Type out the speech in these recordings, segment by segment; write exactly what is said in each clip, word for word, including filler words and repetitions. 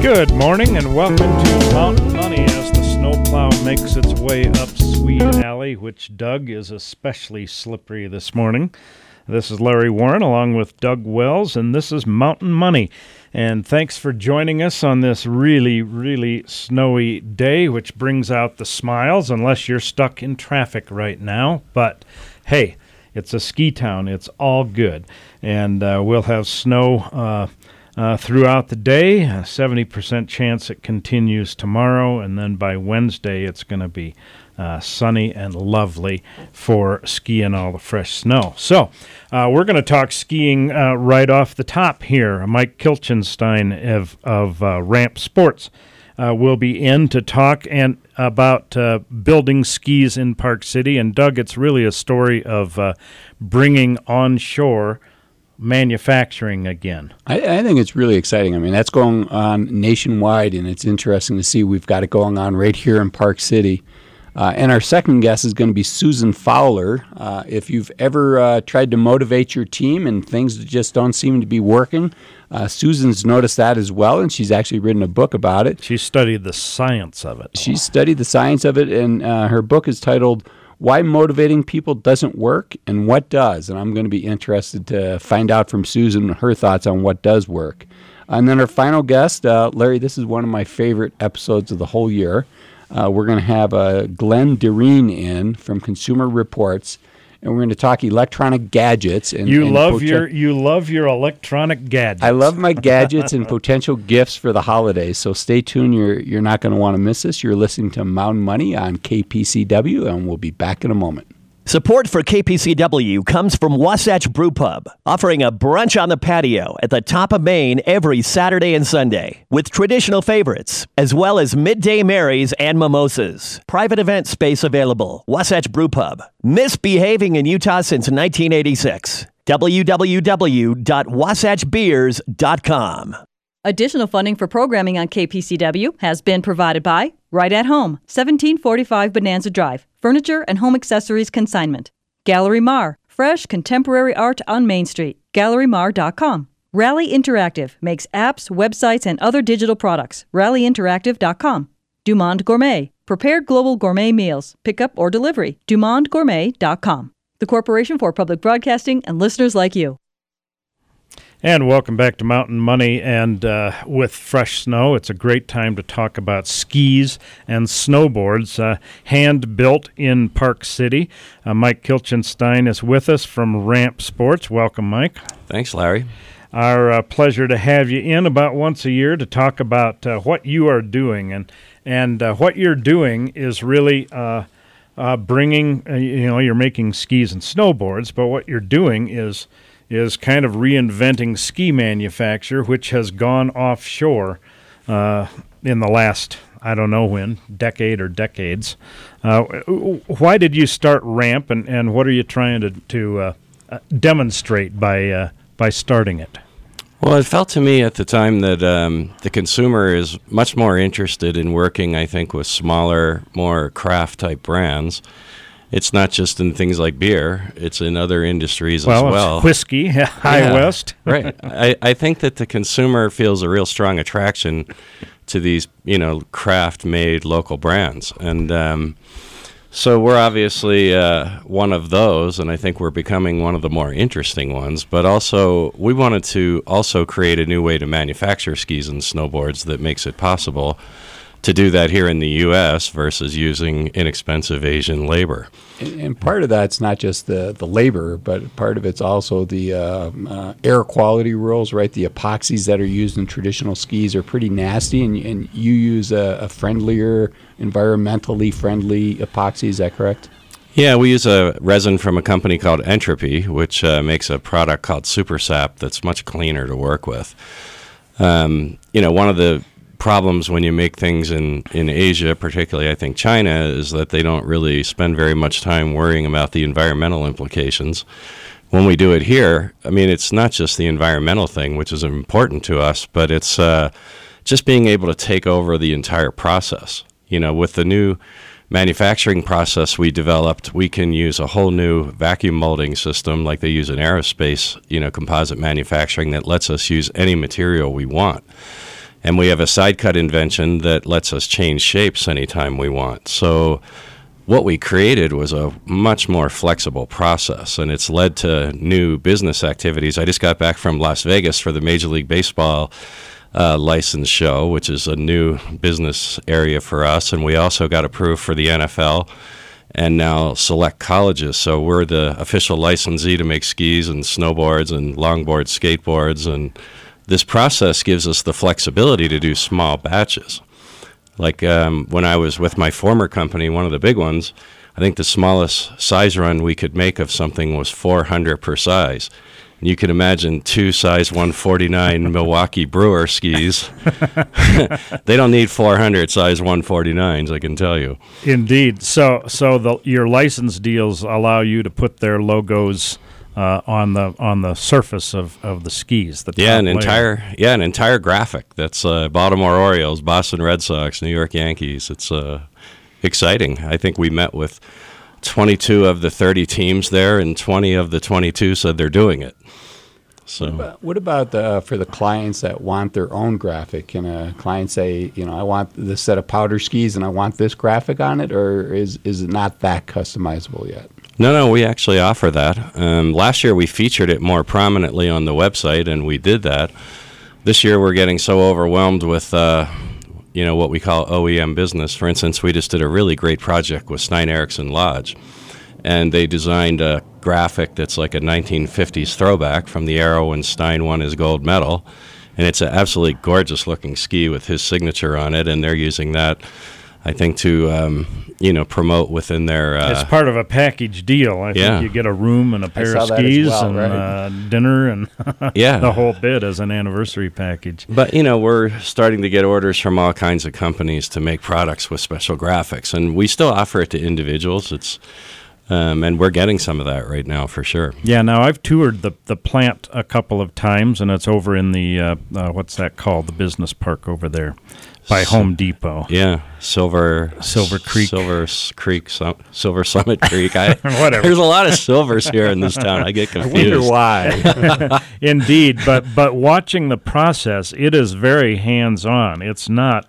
Good morning and welcome to Mountain Money as the snowplow makes its way up Swede Alley, which Doug is especially slippery this morning. This is Larry Warren along with Doug Wells, and this is Mountain Money. And thanks for joining us on this really, really snowy day, which brings out the smiles, unless you're stuck in traffic right now. But hey, it's a ski town. It's all good. And uh, we'll have snow uh, uh, throughout the day, a seventy percent chance it continues tomorrow, and then by Wednesday it's going to be Uh, sunny and lovely for skiing all the fresh snow. So uh, we're going to talk skiing uh, right off the top here. Mike Kilchenstein of, of uh, Ramp Sports uh, will be in to talk and about uh, building skis in Park City. And Doug, it's really a story of uh, bringing onshore manufacturing again. I, I think it's really exciting. I mean, that's going on nationwide, and it's interesting to see. We've got it going on right here in Park City. Uh, and our second guest is going to be Susan Fowler. Uh, if you've ever uh, tried to motivate your team and things just don't seem to be working, uh, Susan's noticed that as well, and she's actually written a book about it. She studied the science of it. She studied the science of it, and uh, her book is titled Why Motivating People Doesn't Work and What Does. And I'm going to be interested to find out from Susan her thoughts on what does work. And then our final guest, uh, Larry, this is one of my favorite episodes of the whole year. Uh, we're going to have uh, Glenn Dereen in from Consumer Reports, and we're going to talk electronic gadgets. And, you and love poten- your you love your electronic gadgets. I love my gadgets and potential gifts for the holidays. So stay tuned. You're you're not going to want to miss this. You're listening to Mountain Money on K P C W, and we'll be back in a moment. Support for K P C W comes from Wasatch Brew Pub, offering a brunch on the patio at the top of Main every Saturday and Sunday, with traditional favorites, as well as midday Marys and mimosas. Private event space available. Wasatch Brew Pub. Misbehaving in Utah since nineteen eighty-six. w w w dot wasatch beers dot com. Additional funding for programming on K P C W has been provided by Right at Home, seventeen forty-five Bonanza Drive, Furniture and Home Accessories Consignment. Gallery Mar, fresh contemporary art on Main Street, gallery mar dot com. Rally Interactive makes apps, websites, and other digital products, rally interactive dot com. Dumont Gourmet, prepared global gourmet meals, pickup or delivery, dumont gourmet dot com. The Corporation for Public Broadcasting and listeners like you. And welcome back to Mountain Money. And uh, with fresh snow, it's a great time to talk about skis and snowboards, uh, hand-built in Park City. Uh, Mike Kilchenstein is with us from Ramp Sports. Welcome, Mike. Thanks, Larry. Our uh, pleasure to have you in about once a year to talk about uh, what you are doing. And, and uh, what you're doing is really uh, uh, bringing, uh, you know, you're making skis and snowboards, but what you're doing is is kind of reinventing ski manufacture, which has gone offshore uh, in the last, I don't know when, decade or decades. Uh, why did you start Ramp, and, and what are you trying to, to uh, uh, demonstrate by uh, by starting it? Well, it felt to me at the time that um, the consumer is much more interested in working, I think, with smaller, more craft-type brands. It's not just in things like beer; it's in other industries well, as well. It's whiskey, High yeah, West, right? I, I think that the consumer feels a real strong attraction to these, you know, craft-made local brands, and um, so we're obviously uh, one of those, and I think we're becoming one of the more interesting ones. But also, we wanted to also create a new way to manufacture skis and snowboards that makes it possible to do that here in the U S versus using inexpensive Asian labor. And, and part of that's not just the, the labor, but part of it's also the uh, uh, air quality rules, right? The epoxies that are used in traditional skis are pretty nasty, and, and you use a, a friendlier, environmentally friendly epoxy, is that correct? Yeah, we use a resin from a company called Entropy, which uh, makes a product called SuperSap that's much cleaner to work with. Um, you know, one of the problems when you make things in, in Asia, particularly I think China, is that they don't really spend very much time worrying about the environmental implications. When we do it here, I mean, it's not just the environmental thing, which is important to us, but it's uh, just being able to take over the entire process. You know, with the new manufacturing process we developed, we can use a whole new vacuum molding system like they use in aerospace, you know, composite manufacturing that lets us use any material we want. And we have a side cut invention that lets us change shapes anytime we want. So what we created was a much more flexible process, and it's led to new business activities. I just got back from Las Vegas for the Major League Baseball uh, license show, which is a new business area for us, and we also got approved for the N F L and now select colleges. So we're the official licensee to make skis and snowboards and longboards, skateboards, and this process gives us the flexibility to do small batches. Like um, when I was with my former company, one of the big ones, I think the smallest size run we could make of something was four hundred per size. And you can imagine two size one forty-nine Milwaukee Brewer skis. They don't need four hundred size one forty-nines, I can tell you. Indeed. So so the, your license deals allow you to put their logos Uh, on the on the surface of, of the skis. The yeah, an layer. entire yeah an entire graphic. That's uh, Baltimore Orioles, Boston Red Sox, New York Yankees. It's uh, exciting. I think we met with twenty-two of the thirty teams there, and twenty of the twenty-two said they're doing it. So what about, what about the, for the clients that want their own graphic? Can a client say, you know, I want this set of powder skis and I want this graphic on it, or is is it not that customizable yet? No, no, we actually offer that. Um, last year we featured it more prominently on the website, and we did that. This year we're getting so overwhelmed with, uh, you know, what we call O E M business. For instance, we just did a really great project with Stein Eriksen Lodge, and they designed a graphic that's like a nineteen fifties throwback from the era when Stein won his gold medal, and it's an absolutely gorgeous-looking ski with his signature on it, and they're using that, I think, to um, you know, promote within their. Uh, it's part of a package deal. I yeah. think you get a room and a pair of that as skis well, and right? uh, dinner and Yeah. the whole bit as an anniversary package. But you know, we're starting to get orders from all kinds of companies to make products with special graphics, and we still offer it to individuals. It's um, and we're getting some of that right now for sure. Yeah, now I've toured the the plant a couple of times, and it's over in the uh, uh, what's that called? The business park over there by Home Depot. Yeah, Silver Silver Creek. Silver S- Creek, Sum- Silver Summit Creek. I, Whatever. There's a lot of silvers here in this town. I get I confused. wonder why. Indeed, but but watching the process, it is very hands-on. It's not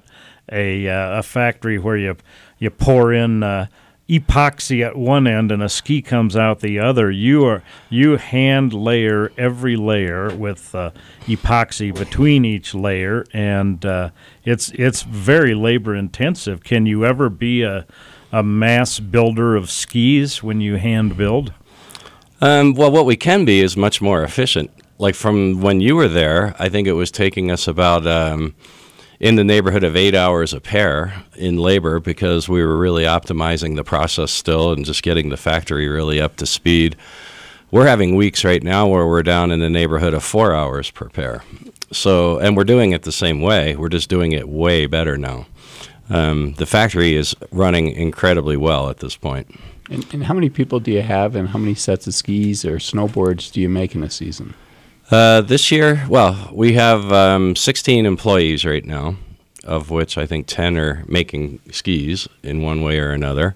a uh, a factory where you you pour in uh, epoxy at one end and a ski comes out the other. You are you hand layer every layer with uh, epoxy between each layer, and uh, it's it's very labor intensive. Can you ever be a a mass builder of skis when you hand build? Um, well, what we can be is much more efficient. Like from when you were there, I think it was taking us about um, in the neighborhood of eight hours a pair in labor, because we were really optimizing the process still and just getting the factory really up to speed. We're having weeks right now where we're down in the neighborhood of four hours per pair. So, and we're doing it the same way. We're just doing it way better now. Um, the factory is running incredibly well at this point. And, and how many people do you have, and how many sets of skis or snowboards do you make in a season? Uh, this year, well, we have um, sixteen employees right now, of which I think ten are making skis in one way or another.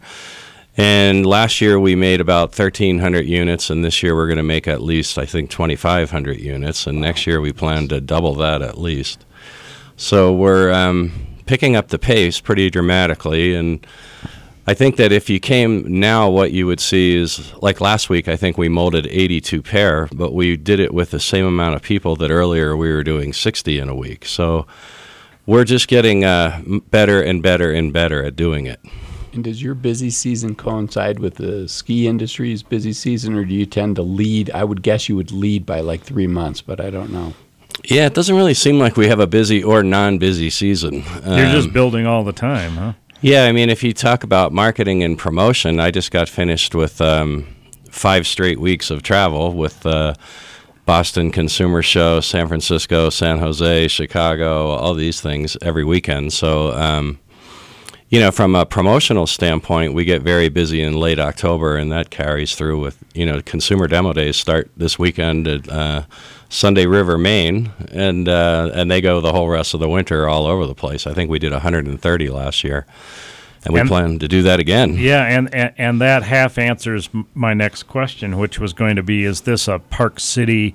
And last year we made about thirteen hundred units, and this year we're going to make at least, I think, twenty-five hundred units, and next year we plan to double that at least. So we're um, picking up the pace pretty dramatically, and I think that if you came now, what you would see is, like last week, I think we molded eighty-two pair, but we did it with the same amount of people that earlier we were doing sixty in a week. So we're just getting uh, better and better and better at doing it. And does your busy season coincide with the ski industry's busy season, or do you tend to lead? I would guess you would lead by like three months, but I don't know. Yeah, it doesn't really seem like we have a busy or non-busy season. You're Um, just building all the time, huh? Yeah, I mean, if you talk about marketing and promotion, I just got finished with um, five straight weeks of travel with uh, Boston Consumer Show, San Francisco, San Jose, Chicago, all these things every weekend. So, um, you know, from a promotional standpoint, we get very busy in late October, and that carries through with, you know, consumer demo days start this weekend at uh, Sunday River, Maine, and uh, and they go the whole rest of the winter all over the place. I think we did one hundred thirty last year, and we And- plan to do that again. Yeah, and, and and that half answers m- my next question, which was going to be: is this a Park City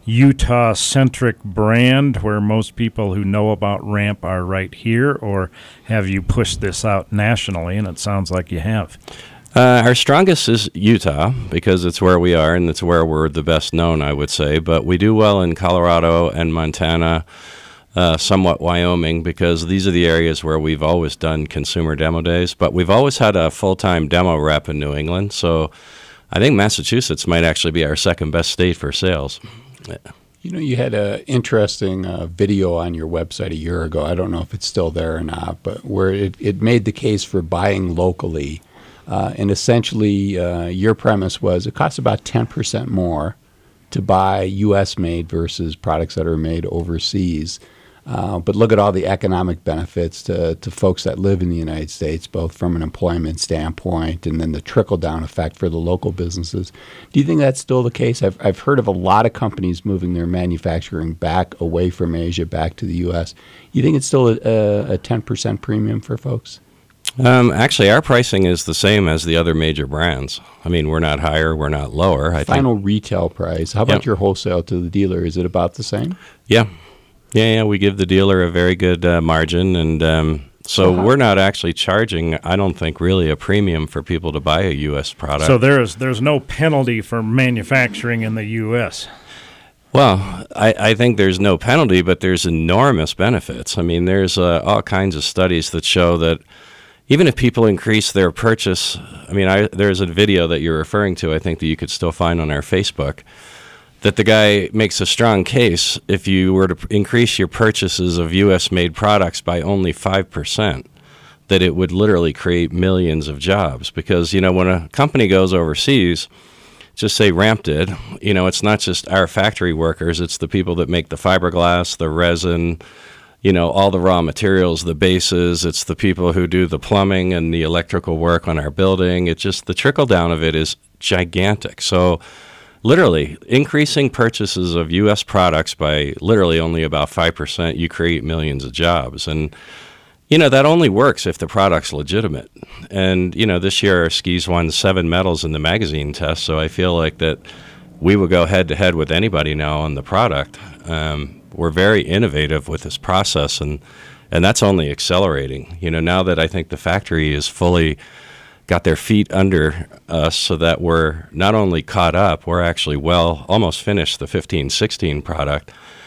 Utah-centric brand where most people who know about Ramp are right here, or have you pushed this out nationally? And it sounds like you have. Uh, our strongest is Utah because it's where we are and it's where we're the best known, I would say. But we do well in Colorado and Montana, uh, somewhat Wyoming, because these are the areas where we've always done consumer demo days. But we've always had a full-time demo rep in New England. So I think Massachusetts might actually be our second best state for sales. Yeah. You know, you had an interesting uh, video on your website a year ago. I don't know if it's still there or not, but where it, it made the case for buying locally. Uh, and essentially, uh, your premise was it costs about ten percent more to buy U S made versus products that are made overseas. Uh, but look at all the economic benefits to, to folks that live in the United States, both from an employment standpoint and then the trickle-down effect for the local businesses. Do you think that's still the case? I've, I've heard of a lot of companies moving their manufacturing back away from Asia, back to the U S. You think it's still a, a ten percent premium for folks? Um, actually, our pricing is the same as the other major brands. I mean, we're not higher, we're not lower. I Final think. retail price. How about Yep. your wholesale to the dealer? Is it about the same? Yeah. Yeah, yeah, we give the dealer a very good uh, margin, and um, so Uh-huh. we're not actually charging, I don't think, really a premium for people to buy a U S product. So there is there's no penalty for manufacturing in the U S. Well, I, I think there's no penalty, but there's enormous benefits. I mean, there's uh, all kinds of studies that show that even if people increase their purchase, I mean, I, there's a video that you're referring to, I think, that you could still find on our Facebook, that the guy makes a strong case if you were to p- increase your purchases of U S-made products by only five percent, that it would literally create millions of jobs. Because, you know, when a company goes overseas, just say Ramp did, you know, it's not just our factory workers, it's the people that make the fiberglass, the resin, you know, all the raw materials, the bases, it's the people who do the plumbing and the electrical work on our building. It's just the trickle down of it is gigantic. So literally, increasing purchases of U S products by literally only about five percent, you create millions of jobs. And, you know, that only works if the product's legitimate. And, you know, this year our skis won seven medals in the magazine test, so I feel like that we would go head-to-head with anybody now on the product. Um, we're very innovative with this process, and, and that's only accelerating. You know, now that I think the factory is fully got their feet under us so that we're not only caught up, we're actually well, almost finished the fifteen sixteen product.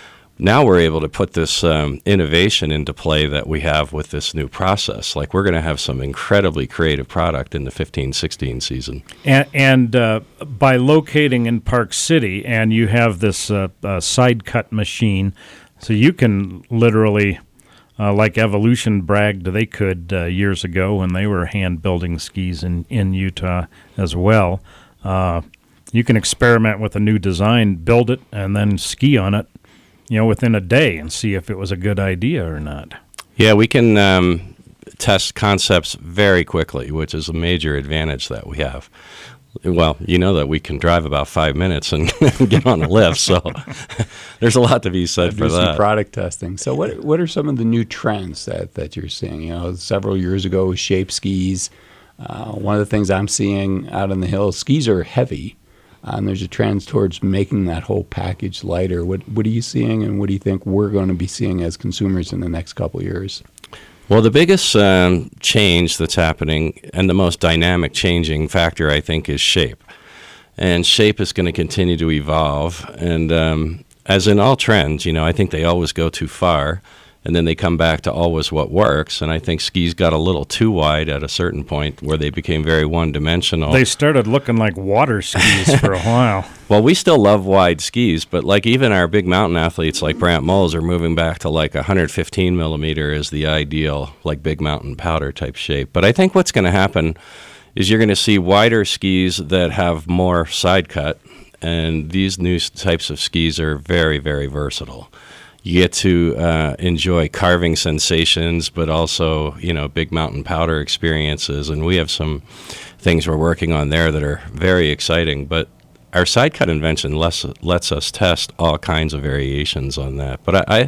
Now we're able to put this um, innovation into play that we have with this new process. Like, we're going to have some incredibly creative product in the fifteen sixteen season. And, and uh, by locating in Park City, and you have this uh, uh, side cut machine, so you can literally, uh, like Evolution bragged they could uh, years ago when they were hand building skis in, in Utah as well. Uh, you can experiment with a new design, build it, and then ski on it, you know, within a day and see if it was a good idea or not. Yeah, we can um, test concepts very quickly, which is a major advantage that we have. Well, you know that we can drive about five minutes and get on a lift, so there's a lot to be said Do for some that. product testing. So what what are some of the new trends that, that you're seeing? You know, several years ago, was shape skis. Uh, one of the things I'm seeing out on the hill, skis are heavy. Uh, and there's a trend towards making that whole package lighter. What what are you seeing, and what do you think we're going to be seeing as consumers in the next couple of years? Well, the biggest um, change that's happening, and the most dynamic changing factor, I think, is shape. And shape is going to continue to evolve. And um, as in all trends, you know, I think they always go too far, and then they come back to always what works. And I think skis got a little too wide at a certain point where they became very one-dimensional. They started looking like water skis for a while. Well, we still love wide skis, but like even our big mountain athletes like Brant Moles are moving back to like one hundred fifteen millimeter is the ideal, like big mountain powder type shape. But I think what's going to happen is you're going to see wider skis that have more side cut, and these new types of skis are very, very versatile. You get to uh, enjoy carving sensations, but also, you know, big mountain powder experiences. And we have some things we're working on there that are very exciting. But our side cut invention lets, lets us test all kinds of variations on that. But I, I,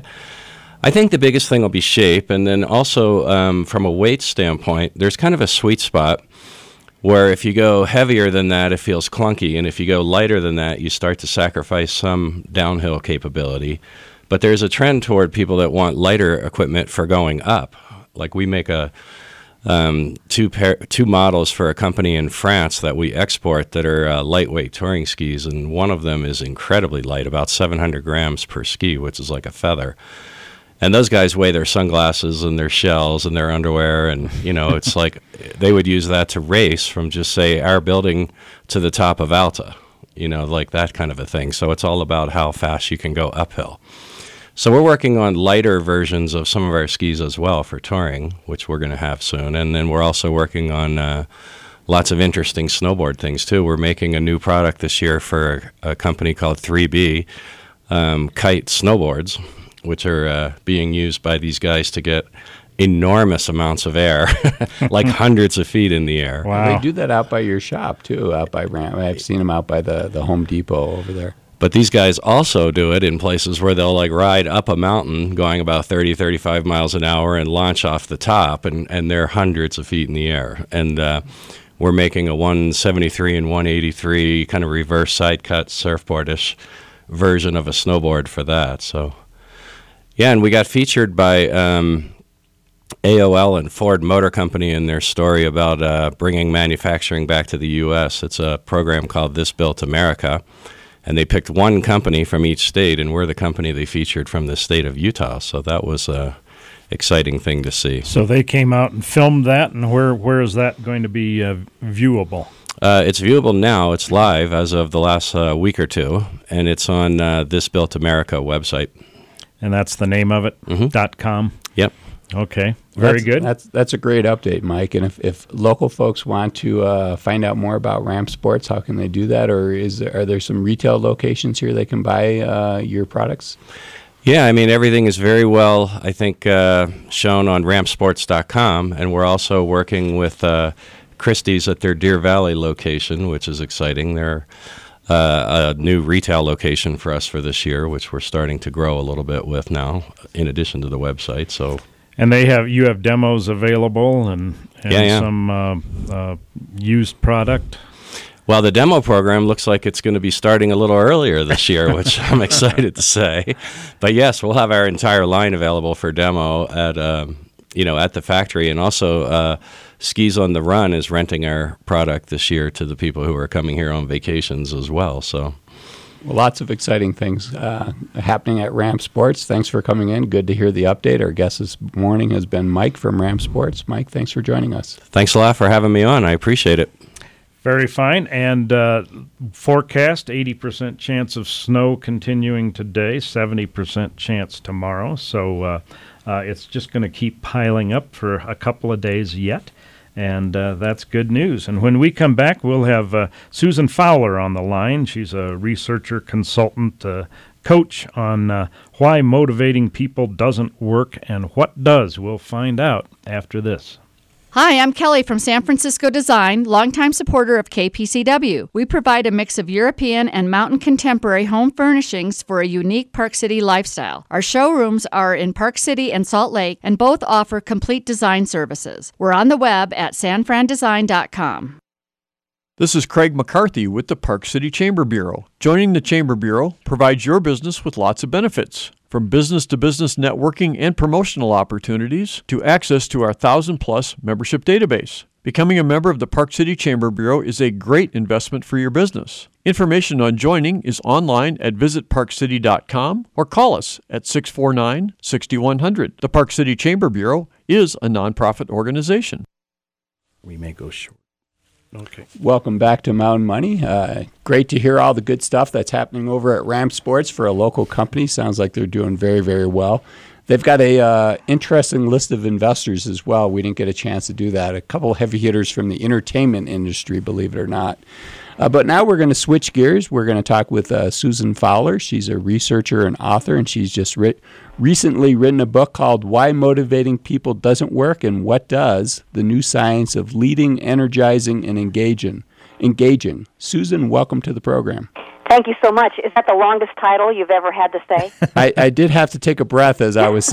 I think the biggest thing will be shape. And then also um, from a weight standpoint, there's kind of a sweet spot where if you go heavier than that, it feels clunky. And if you go lighter than that, you start to sacrifice some downhill capability. But there's a trend toward people that want lighter equipment for going up. Like we make a um, two pair, two models for a company in France that we export that are uh, lightweight touring skis, and one of them is incredibly light, about seven hundred grams per ski, which is like a feather. And those guys weigh their sunglasses and their shells and their underwear, and you know, it's like they would use that to race from just say our building to the top of Alta, you know, like that kind of a thing. So it's all about how fast you can go uphill. So we're working on lighter versions of some of our skis as well for touring, which we're going to have soon. And then we're also working on uh, lots of interesting snowboard things too. We're making a new product this year for a company called three B, um, Kite Snowboards, which are uh, being used by these guys to get enormous amounts of air, like hundreds of feet in the air. Wow. They do that out by your shop too, out by Ram. I've seen them out by the, the Home Depot over there. But these guys also do it in places where they'll like ride up a mountain going about thirty, thirty-five miles an hour and launch off the top, and, and they're hundreds of feet in the air. And uh, we're making a one seventy-three and one eighty-three kind of reverse side cut surfboardish version of a snowboard for that. So, yeah, and we got featured by um, A O L and Ford Motor Company in their story about uh, bringing manufacturing back to the U S. It's a program called This Built America. And they picked one company from each state, and we're the company they featured from the state of Utah. So that was a exciting thing to see. So they came out and filmed that, and where where is that going to be uh, viewable? Uh, it's viewable now. It's live as of the last uh, week or two, and it's on uh, This Built America website. And that's the name of it, mm-hmm. dot com? Yep. Okay, very that's, good. That's that's a great update, Mike. And if, if local folks want to uh, find out more about Ramp Sports, how can they do that? Or is there, are there some retail locations here they can buy uh, your products? Yeah, I mean, everything is very well, I think, uh, shown on ramp sports dot com. And we're also working with uh, Christie's at their Deer Valley location, which is exciting. They're uh, a new retail location for us for this year, which we're starting to grow a little bit with now, in addition to the website. So. And they have you have demos available and, and yeah, yeah. some uh, uh, used product. Well, the demo program looks like it's going to be starting a little earlier this year, which I'm excited to say. But yes, we'll have our entire line available for demo at um, you know at the factory, and also uh, Skis on the Run is renting our product this year to the people who are coming here on vacations as well. So. Well, lots of exciting things uh, happening at Ramp Sports. Thanks for coming in. Good to hear the update. Our guest this morning has been Mike from Ramp Sports. Mike, thanks for joining us. Thanks a lot for having me on. I appreciate it. Very fine. And uh, forecast, eighty percent chance of snow continuing today, seventy percent chance tomorrow. So uh, uh, it's just going to keep piling up for a couple of days yet. And uh, that's good news. And when we come back, we'll have uh, Susan Fowler on the line. She's a researcher, consultant, uh, coach on uh, why motivating people doesn't work and what does. We'll find out after this. Hi, I'm Kelly from San Francisco Design, longtime supporter of K P C W. We provide a mix of European and mountain contemporary home furnishings for a unique Park City lifestyle. Our showrooms are in Park City and Salt Lake, and both offer complete design services. We're on the web at san fran design dot com. This is Craig McCarthy with the Park City Chamber Bureau. Joining the Chamber Bureau provides your business with lots of benefits, from business-to-business networking and promotional opportunities to access to our one thousand plus membership database. Becoming a member of the Park City Chamber Bureau is a great investment for your business. Information on joining is online at visit park city dot com or call us at six four nine, six one zero zero. The Park City Chamber Bureau is a nonprofit organization. We may go short. Okay. Welcome back to Mountain Money. Uh, great to hear all the good stuff that's happening over at Ramp Sports for a local company. Sounds like they're doing very, very well. They've got a uh, interesting list of investors as well. We didn't get a chance to do that. A couple heavy hitters from the entertainment industry, believe it or not. Uh, but now we're going to switch gears. We're going to talk with uh, Susan Fowler. She's a researcher and author, and she's just writ- recently written a book called Why Motivating People Doesn't Work and What Does, The New Science of Leading, Energizing, and Engaging. Engaging. Susan, welcome to the program. Thank you so much. Is that the longest title you've ever had to say? I, I did have to take a breath as I was saying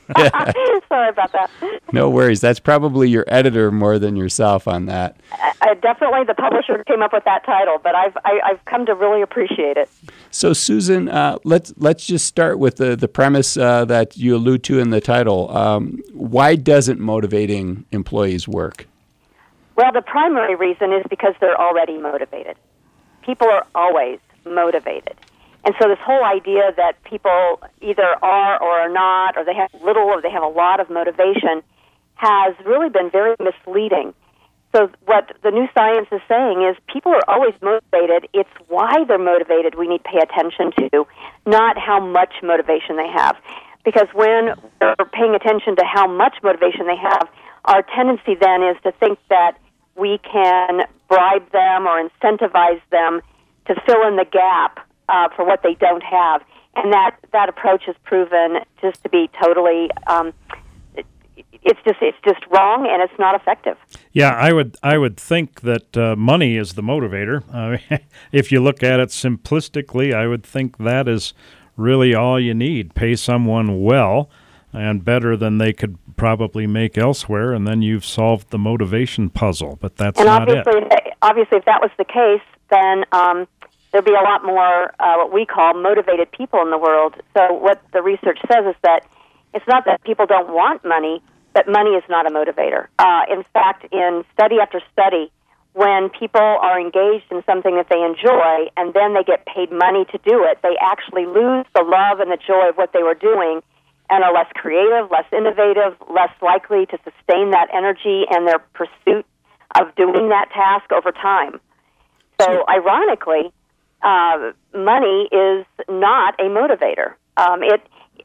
Sorry about that. No worries. That's probably your editor more than yourself on that. I, I definitely the publisher came up with that title, but I've I, I've come to really appreciate it. So, Susan, uh, let's let's just start with the the premise uh, that you allude to in the title. Um, why doesn't motivating employees work? Well, the primary reason is because they're already motivated. People are always motivated. And so this whole idea that people either are or are not, or they have little or they have a lot of motivation, has really been very misleading. So what the new science is saying is people are always motivated. It's why they're motivated we need to pay attention to, not how much motivation they have. Because when we're paying attention to how much motivation they have, our tendency then is to think that we can bribe them or incentivize them to fill in the gap uh, for what they don't have. And that, that approach has proven just to be totally, um, it, it's just it's just wrong, and it's not effective. Yeah, I would I would think that uh, money is the motivator. Uh, if you look at it simplistically, I would think that is really all you need. Pay someone well and better than they could probably make elsewhere, and then you've solved the motivation puzzle. But that's and not obviously, it. Obviously, if that was the case, then um, there'd be a lot more uh, what we call motivated people in the world. So what the research says is that it's not that people don't want money, but money is not a motivator. Uh, in fact, in study after study, when people are engaged in something that they enjoy and then they get paid money to do it, they actually lose the love and the joy of what they were doing and are less creative, less innovative, less likely to sustain that energy and their pursuit of doing that task over time. So, ironically, uh, money is not a motivator. Um, it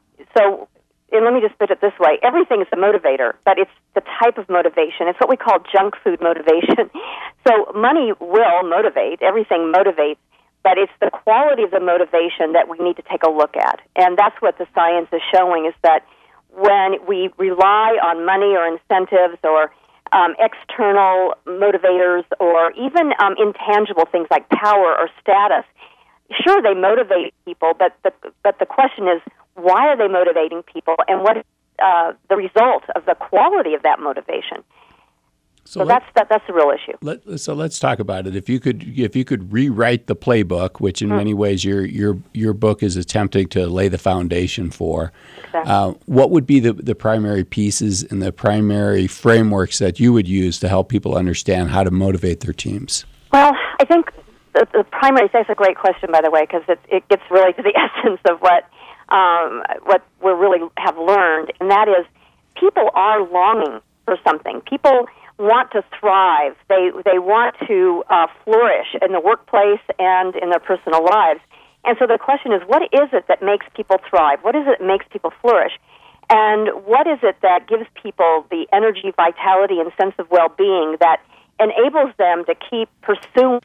so, and let me just put it this way: everything is a motivator, but it's the type of motivation. It's what we call junk food motivation. So, money will motivate. Everything motivates. But it's the quality of the motivation that we need to take a look at. And that's what the science is showing, is that when we rely on money or incentives or um, external motivators or even um, intangible things like power or status, sure, they motivate people, but the, but the question is, why are they motivating people, and what is uh, the result of the quality of that motivation? So, so that's that, that's the real issue. Let, so let's talk about it. If you could, if you could rewrite the playbook, which in mm. many ways your your your book is attempting to lay the foundation for, exactly. uh, what would be the the primary pieces and the primary frameworks that you would use to help people understand how to motivate their teams? Well, I think the, the primary. That's a great question, by the way, because it it gets really to the essence of what um, what we really have learned, and that is people are longing for something. People want to thrive. They they want to uh, flourish in the workplace and in their personal lives. And so the question is, what is it that makes people thrive? What is it that makes people flourish? And what is it that gives people the energy, vitality, and sense of well-being that enables them to keep pursuing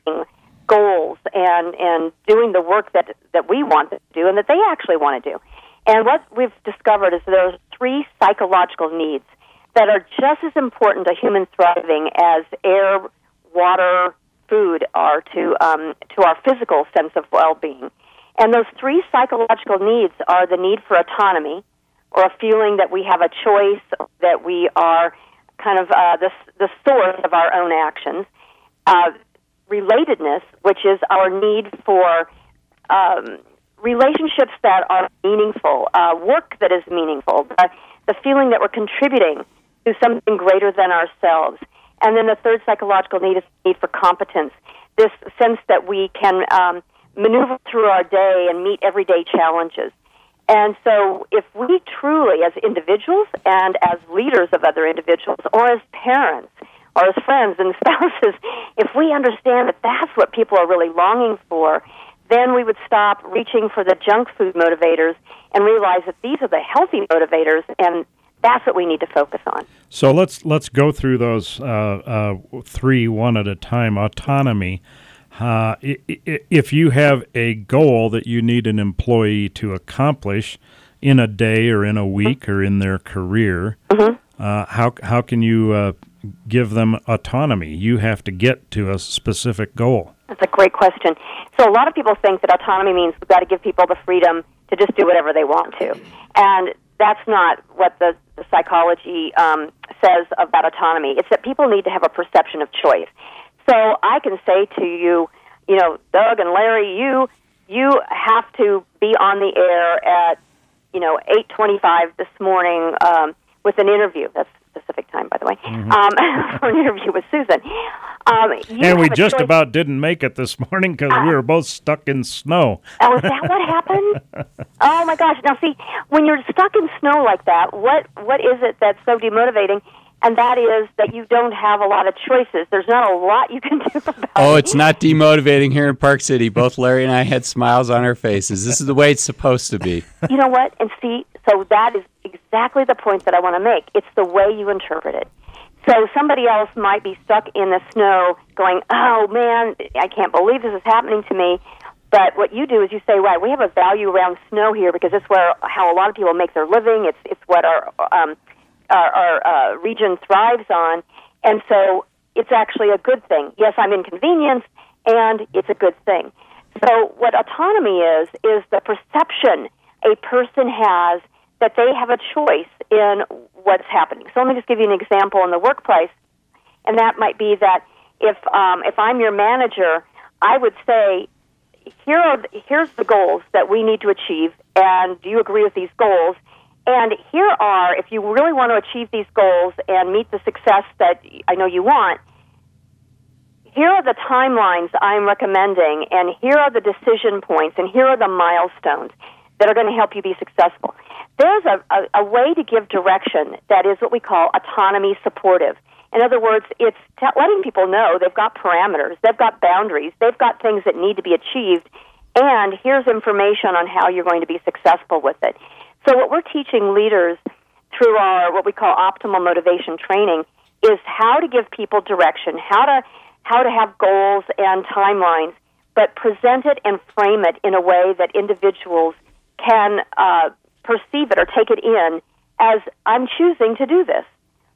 goals and, and doing the work that, that we want them to do and that they actually want to do? And what we've discovered is there are three psychological needs that are just as important to human thriving as air, water, food are to um, to our physical sense of well-being. And those three psychological needs are the need for autonomy, or a feeling that we have a choice, that we are kind of uh, the, the source of our own actions. Uh, relatedness, which is our need for um, relationships that are meaningful, uh, work that is meaningful, the, the feeling that we're contributing to something greater than ourselves. And then the third psychological need is the need for competence, this sense that we can um, maneuver through our day and meet everyday challenges. And so if we truly, as individuals and as leaders of other individuals, or as parents, or as friends and spouses, if we understand that that's what people are really longing for, then we would stop reaching for the junk food motivators and realize that these are the healthy motivators, and that's what we need to focus on. So let's let's go through those uh, uh, three one at a time. Autonomy. Uh, if you have a goal that you need an employee to accomplish in a day or in a week or in their career, mm-hmm. uh, how how can you uh, give them autonomy? You have to get to a specific goal. That's a great question. So a lot of people think that autonomy means we've got to give people the freedom to just do whatever they want to. And that's not what the, the psychology um, says about autonomy. It's that people need to have a perception of choice. So I can say to you, you know, Doug and Larry, you you have to be on the air at, you know, eight twenty-five this morning um, with an interview. That's Pacific time, by the way, mm-hmm. um, for an interview with Susan. Um, and we just choice. about didn't make it this morning because uh, we were both stuck in snow. Oh, is that what happened? Oh, my gosh. Now, see, when you're stuck in snow like that, what what is it that's so demotivating? And that is that you don't have a lot of choices. There's not a lot you can do about it. Oh, it's not demotivating here in Park City. Both Larry and I had smiles on our faces. This is the way it's supposed to be. You know what? And see, so that is exactly the point that I want to make. It's the way you interpret it. So somebody else might be stuck in the snow going, oh, man, I can't believe this is happening to me. But what you do is you say, right, we have a value around snow here because it's where how a lot of people make their living. It's it's what our um, our, our uh, region thrives on. And so it's actually a good thing. Yes, I'm inconvenienced, and it's a good thing. So what autonomy is, is the perception a person has that they have a choice in what's happening. So let me just give you an example in the workplace, and that might be that if um, if I'm your manager, I would say, here are the, here's the goals that we need to achieve, and do you agree with these goals? And here are, if you really want to achieve these goals and meet the success that I know you want, here are the timelines I'm recommending, and here are the decision points, and here are the milestones that are going to help you be successful. There's a, a, a way to give direction that is what we call autonomy supportive. In other words, it's t- letting people know they've got parameters, they've got boundaries, they've got things that need to be achieved, and here's information on how you're going to be successful with it. So what we're teaching leaders through our what we call optimal motivation training is how to give people direction, how to how to have goals and timelines, but present it and frame it in a way that individuals can uh, perceive it or take it in as, I'm choosing to do this.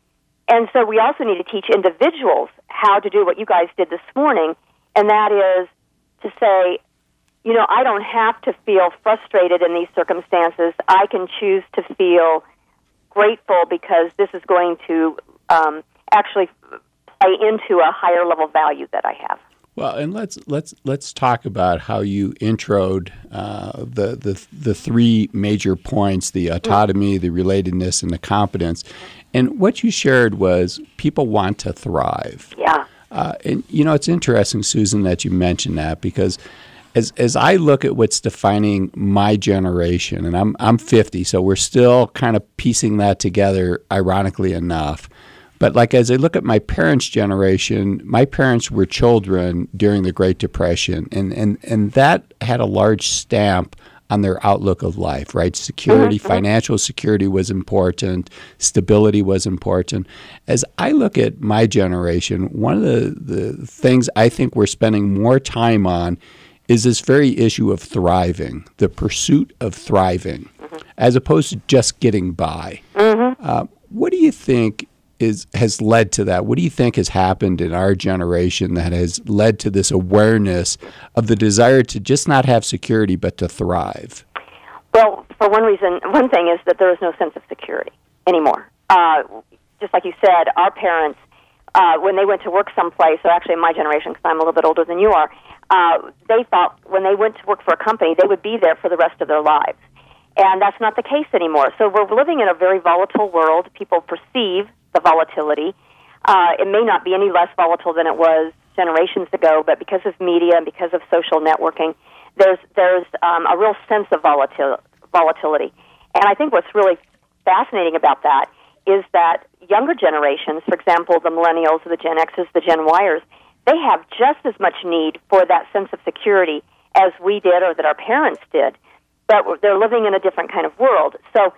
And so we also need to teach individuals how to do what you guys did this morning, and that is to say, you know, I don't have to feel frustrated in these circumstances. I can choose to feel grateful because this is going to um, actually play into a higher level value that I have. Well, and let's let's let's talk about how you introed uh, the the the three major points: the autonomy, the relatedness, and the competence. And what you shared was people want to thrive. Yeah. Uh, and you know, it's interesting, Susan, that you mentioned that because as as I look at what's defining my generation, and I'm I'm fifty, so we're still kind of piecing that together, ironically enough. But like as I look at my parents' generation, my parents were children during the Great Depression, and, and, and that had a large stamp on their outlook of life, right? Security, mm-hmm. financial security was important, stability was important. As I look at my generation, one of the, the things I think we're spending more time on is this very issue of thriving, the pursuit of thriving, mm-hmm. as opposed to just getting by. Mm-hmm. Uh, what do you think is has led to that? What do you think has happened in our generation that has led to this awareness of the desire to just not have security but to thrive? Well, for one reason, one thing is that there is no sense of security anymore. Uh, just like you said, our parents, uh, when they went to work someplace, or actually in my generation, because I'm a little bit older than you are, uh, they thought when they went to work for a company, they would be there for the rest of their lives. And that's not the case anymore. So we're living in a very volatile world. People perceive the volatility. Uh, it may not be any less volatile than it was generations ago, but because of media and because of social networking, there's there's um, a real sense of volatil- volatility. And I think what's really fascinating about that is that younger generations, for example, the millennials, the Gen Xers, the Gen Yers, they have just as much need for that sense of security as we did or that our parents did, but they're living in a different kind of world. So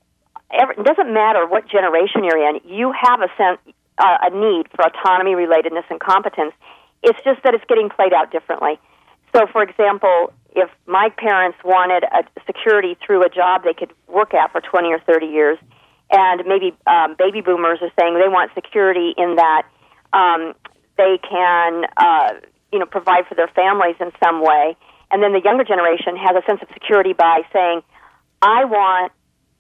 it doesn't matter what generation you're in, you have a sense, uh, a need for autonomy, relatedness, and competence. It's just that it's getting played out differently. So, for example, if my parents wanted a security through a job they could work at for twenty or thirty years, and maybe um, baby boomers are saying they want security in that um, they can, uh, you know, provide for their families in some way, and then the younger generation has a sense of security by saying, I want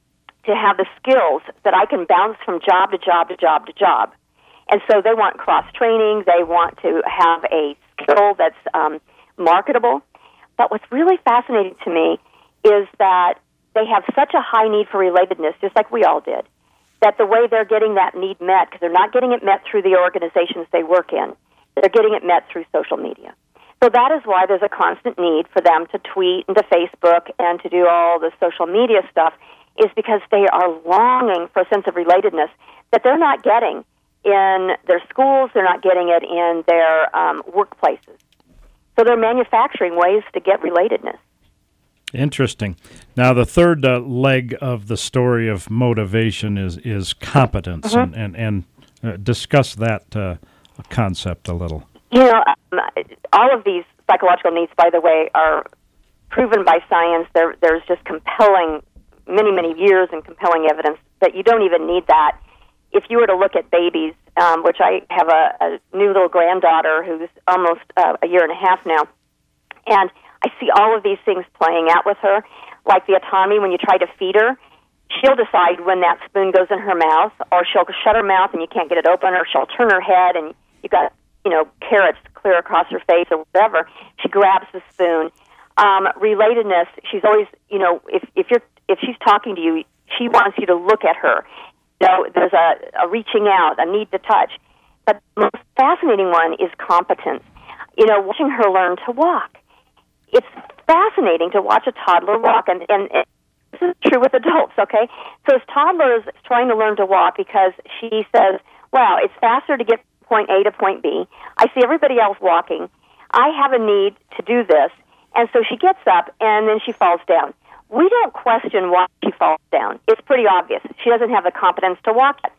to have the skills that I can bounce from job to job to job to job. And so they want cross-training. They want to have a skill that's um, marketable. But what's really fascinating to me is that they have such a high need for relatedness, just like we all did, that the way they're getting that need met, because they're not getting it met through the organizations they work in, they're getting it met through social media. So that is why there's a constant need for them to tweet and to Facebook and to do all the social media stuff, is because they are longing for a sense of relatedness that they're not getting in their schools, they're not getting it in their um, workplaces. So they're manufacturing ways to get relatedness. Interesting. Now, the third uh, leg of the story of motivation is is competence, Mm-hmm. and and, and uh, discuss that uh, concept a little. You know, um, all of these psychological needs, by the way, are proven by science. There, there's just compelling, many, many years and compelling evidence that you don't even need that. If you were to look at babies, um, which I have a, a new little granddaughter who's almost uh, a year and a half now, and I see all of these things playing out with her, like the autonomy when you try to feed her. She'll decide when that spoon goes in her mouth, or she'll shut her mouth and you can't get it open, or she'll turn her head and you've got, you know, carrots clear across her face or whatever. She grabs the spoon. Um, relatedness, she's always, you know, if, if you're if she's talking to you, she wants you to look at her. You know, there's a, a reaching out, a need to touch. But the most fascinating one is competence. You know, watching her learn to walk. It's fascinating to watch a toddler walk, and, and, and this is true with adults, okay? So this toddler is trying to learn to walk because she says, wow, it's faster to get from point A to point B. I see everybody else walking. I have a need to do this. And so she gets up, and then she falls down. We don't question why she falls down. It's pretty obvious. She doesn't have the competence to walk yet.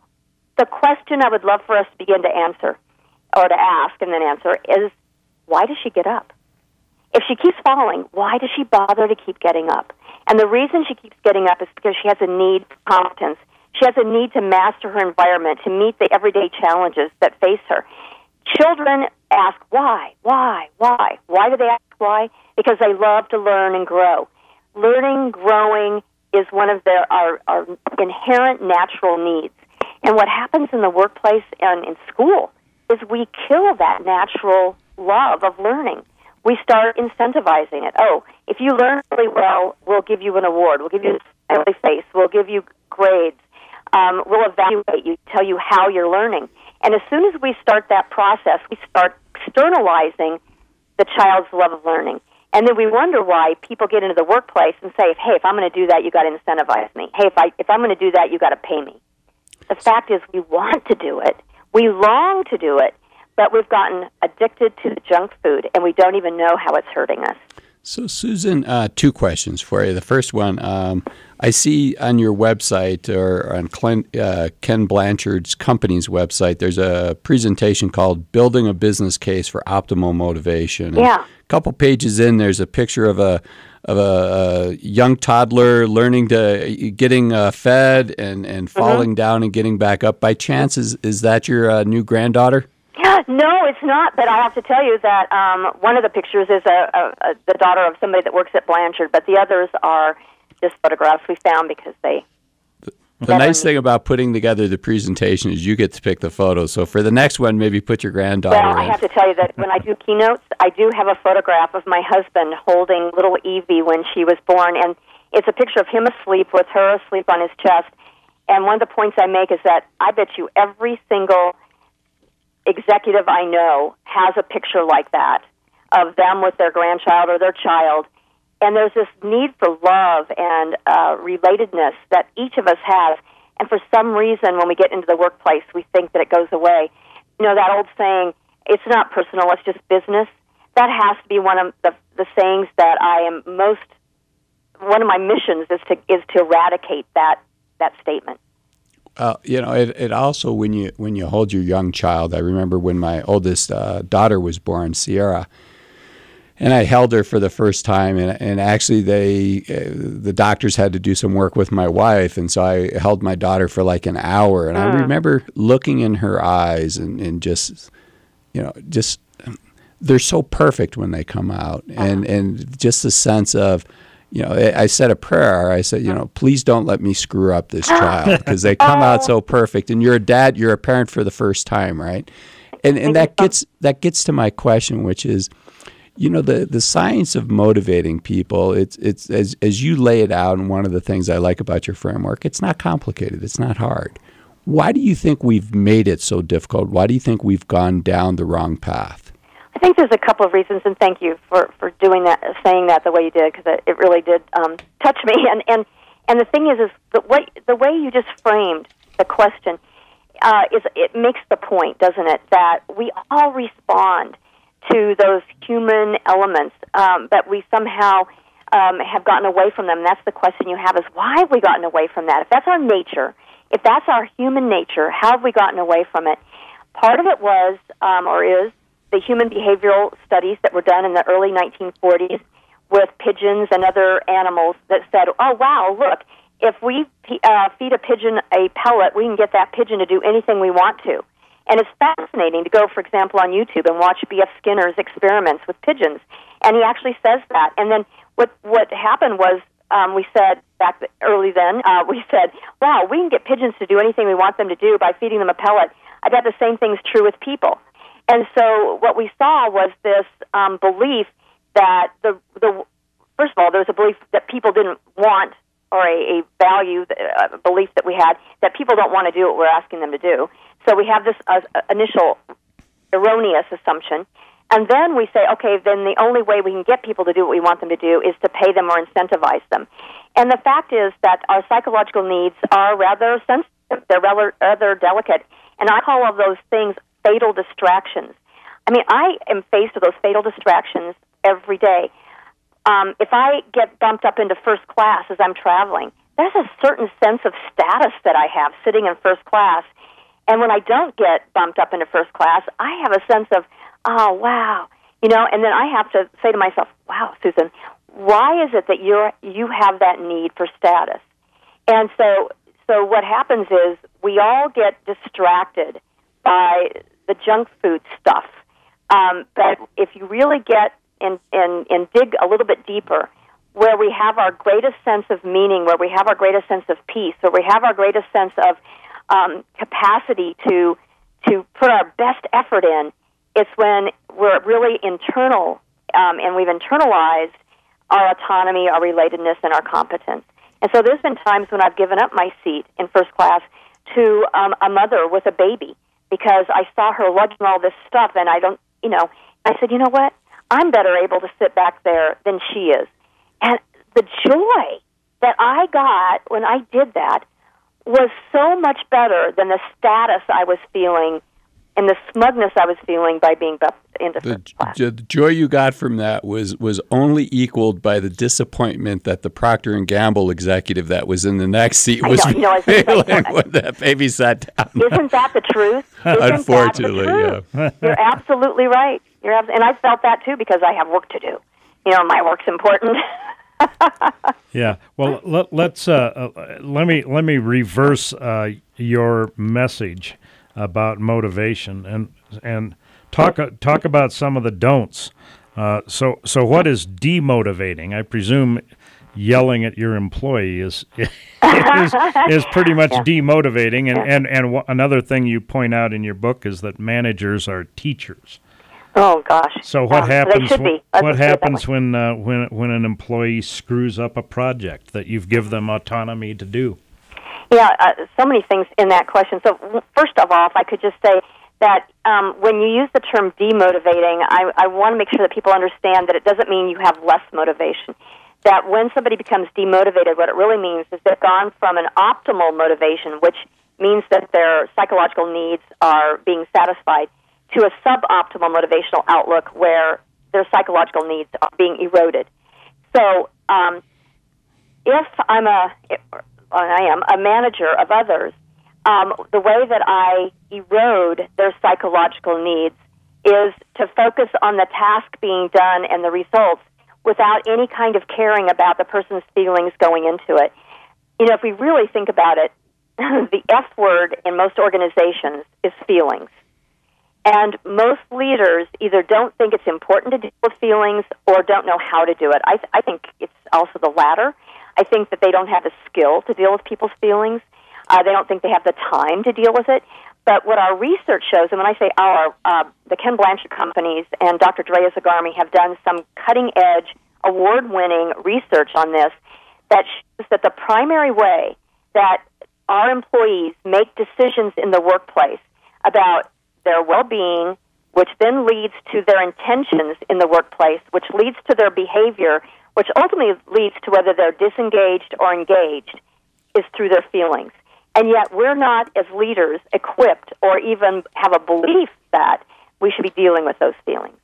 The question I would love for us to begin to answer, or to ask and then answer, is why does she get up? If she keeps falling, why does she bother to keep getting up? And the reason she keeps getting up is because she has a need for competence. She has a need to master her environment, to meet the everyday challenges that face her. Children ask why, why, why? Why do they ask why? Because they love to learn and grow. Learning, growing is one of their our, our inherent natural needs. And what happens in the workplace and in school is we kill that natural love of learning. We start incentivizing it. Oh, if you learn really well, we'll give you an award. We'll give you a smiley face. We'll give you grades. Um, we'll evaluate you, tell you how you're learning. And as soon as we start that process, we start externalizing the child's love of learning. And then we wonder why people get into the workplace and say, hey, if I'm going to do that, you got to incentivize me. Hey, if, I, if I'm going to do that, you got to pay me. The fact is we want to do it. We long to do it. But we've gotten addicted to the junk food, and we don't even know how it's hurting us. So, Susan, uh, two questions for you. The first one, um, I see on your website or on Ken, uh, Ken Blanchard's company's website, there's a presentation called Building a Business Case for Optimal Motivation. Yeah. And a couple pages in, there's a picture of a of a, a young toddler learning to, getting uh, fed and, and falling mm-hmm. down and getting back up. By chance, is, is that your uh, new granddaughter? No, it's not, but I have to tell you that um, one of the pictures is a, a, a, the daughter of somebody that works at Blanchard, but the others are just photographs we found because they... The, the nice thing about putting together the presentation is you get to pick the photos. So for the next one, maybe put your granddaughter Well, in. I have to tell you that when I do keynotes, I do have a photograph of my husband holding little Evie when she was born, and it's a picture of him asleep with her asleep on his chest. And one of the points I make is that I bet you every single executive I know has a picture like that of them with their grandchild or their child. And there's this need for love and uh, relatedness that each of us has. And for some reason, when we get into the workplace, we think that it goes away. You know, that old saying, it's not personal, it's just business. That has to be one of the, the sayings that I am most, one of my missions is to is to eradicate that that statement. Uh, you know, it, it also, when you when you hold your young child, I remember when my oldest uh, daughter was born, Sierra, and I held her for the first time, and, and actually they, uh, the doctors had to do some work with my wife, and so I held my daughter for like an hour, and mm. I remember looking in her eyes and, and just, you know, just, they're so perfect when they come out, and, and just the sense of, you know, I, I said a prayer. I said, you know, please don't let me screw up this child, because they come out so perfect. And you're a dad, you're a parent for the first time, right? And and that gets that gets to my question, which is, you know, the, the science of motivating people, it's it's as as you lay it out, and one of the things I like about your framework, it's not complicated, it's not hard. Why do you think we've made it so difficult? Why do you think we've gone down the wrong path? I think there's a couple of reasons, and thank you for, for doing that, saying that the way you did, because it, it really did um, touch me. And, and and the thing is, is the way the way you just framed the question uh, is it makes the point, doesn't it? That we all respond to those human elements, um, but we somehow um, have gotten away from them. And that's the question you have: is why have we gotten away from that? If that's our nature, if that's our human nature, how have we gotten away from it? Part of it was, um, or is, the human behavioral studies that were done in the early nineteen forties with pigeons and other animals that said, oh, wow, look, if we uh, feed a pigeon a pellet, we can get that pigeon to do anything we want to. And it's fascinating to go, for example, on YouTube and watch B F Skinner's experiments with pigeons. And he actually says that. And then what what happened was um, we said back early then, uh, we said, wow, we can get pigeons to do anything we want them to do by feeding them a pellet. I bet the same thing's true with people. And so what we saw was this um, belief that the the first of all, there was a belief that people didn't want, or a, a value, a belief that we had that people don't want to do what we're asking them to do. So we have this uh, initial erroneous assumption, and then we say, okay, then the only way we can get people to do what we want them to do is to pay them or incentivize them. And the fact is that our psychological needs are rather sensitive; they're rather, rather delicate, and I call all those things fatal distractions. I mean, I am faced with those fatal distractions every day. Um, if I get bumped up into first class as I'm traveling, there's a certain sense of status that I have sitting in first class. And when I don't get bumped up into first class, I have a sense of, oh, wow. You know, and then I have to say to myself, wow, Susan, why is it that you're you have that need for status? And so, so what happens is we all get distracted by the junk food stuff. Um, but if you really get and, and, and dig a little bit deeper, where we have our greatest sense of meaning, where we have our greatest sense of peace, where we have our greatest sense of um, capacity to to put our best effort in, it's when we're really internal um, and we've internalized our autonomy, our relatedness, and our competence. And so there's been times when I've given up my seat in first class to um, a mother with a baby, because I saw her lugging all this stuff, and I don't, you know, I said, you know what? I'm better able to sit back there than she is. And the joy that I got when I did that was so much better than the status I was feeling and the smugness I was feeling by being bumped into the, first class. The joy you got from that was was only equaled by the disappointment that the Procter and Gamble executive that was in the next seat was I know, you know, feeling when that baby sat down. Isn't that the truth? Isn't Unfortunately, that the truth? yeah. You're absolutely right. You're abs- and I felt that too, because I have work to do. You know, my work's important. Yeah. Well, let, let's uh, uh, let me let me reverse uh, your message about motivation and and talk uh, talk about some of the don'ts. Uh, so so what is demotivating? I presume yelling at your employee is is, is pretty much yeah. demotivating. And and and w- another thing you point out in your book is that managers are teachers. Oh gosh! So what um, happens? They should be. Let's what put it that happens way. when uh, when when an employee screws up a project that you've given them autonomy to do? Yeah, uh, so many things in that question. So w- first of all, if I could just say that um, when you use the term demotivating, I, I want to make sure that people understand that it doesn't mean you have less motivation. That when somebody becomes demotivated, what it really means is they've gone from an optimal motivation, which means that their psychological needs are being satisfied, to a suboptimal motivational outlook where their psychological needs are being eroded. So um, if I'm a, if, I am a manager of others, um, the way that I erode their psychological needs is to focus on the task being done and the results without any kind of caring about the person's feelings going into it. You know, if we really think about it, the F word in most organizations is feelings. And most leaders either don't think it's important to deal with feelings or don't know how to do it. I, th- I think it's also the latter. I think that they don't have the skill to deal with people's feelings. Uh, they don't think they have the time to deal with it. But what our research shows, and when I say our, uh, the Ken Blanchard companies and Doctor Drea Zagarmi have done some cutting-edge, award-winning research on this that shows that the primary way that our employees make decisions in the workplace about their well-being, which then leads to their intentions in the workplace, which leads to their behavior, which ultimately leads to whether they're disengaged or engaged, is through their feelings. And yet we're not, as leaders, equipped or even have a belief that we should be dealing with those feelings.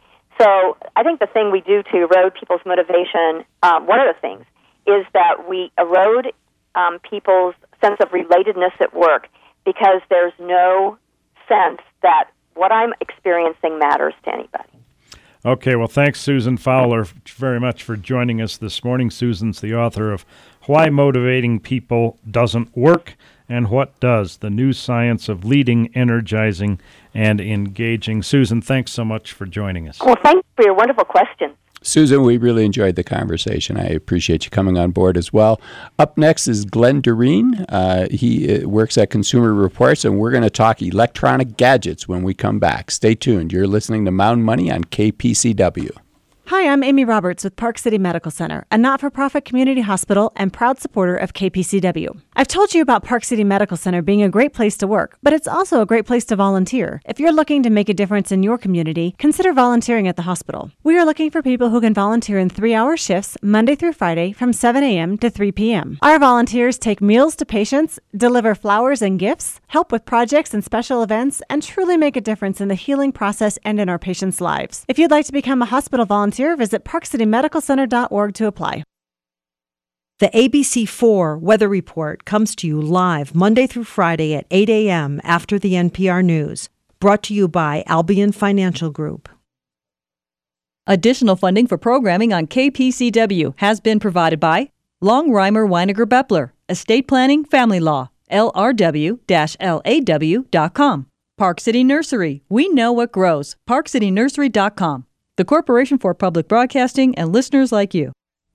So I think the thing we do to erode people's motivation, um, one of the things, is that we erode um, people's sense of relatedness at work because there's no sense that what I'm experiencing matters to anybody. Okay, well, thanks, Susan Fowler, very much for joining us this morning. Susan's the author of Why Motivating People Doesn't Work and What Does, the New Science of Leading, Energizing, and Engaging. Susan, thanks so much for joining us. Well, thank you for your wonderful questions. Susan, we really enjoyed the conversation. I appreciate you coming on board as well. Up next is Glenn Doreen. Uh, he uh, works at Consumer Reports, and we're going to talk electronic gadgets when we come back. Stay tuned. You're listening to Mountain Money on K P C W. Hi, I'm Amy Roberts with Park City Medical Center, a not-for-profit community hospital and proud supporter of K P C W. I've told you about Park City Medical Center being a great place to work, but it's also a great place to volunteer. If you're looking to make a difference in your community, consider volunteering at the hospital. We are looking for people who can volunteer in three-hour shifts, Monday through Friday, from seven a.m. to three p.m. Our volunteers take meals to patients, deliver flowers and gifts, help with projects and special events, and truly make a difference in the healing process and in our patients' lives. If you'd like to become a hospital volunteer, visit park city medical center dot org to apply. The A B C four Weather Report comes to you live Monday through Friday at eight a.m. after the N P R News. Brought to you by Albion Financial Group. Additional funding for programming on K P C W has been provided by Longheimer Weiniger Beppler, Estate Planning, Family Law, L R W L A W dot com. Park City Nursery, we know what grows, park city nursery dot com. The Corporation for Public Broadcasting and listeners like you.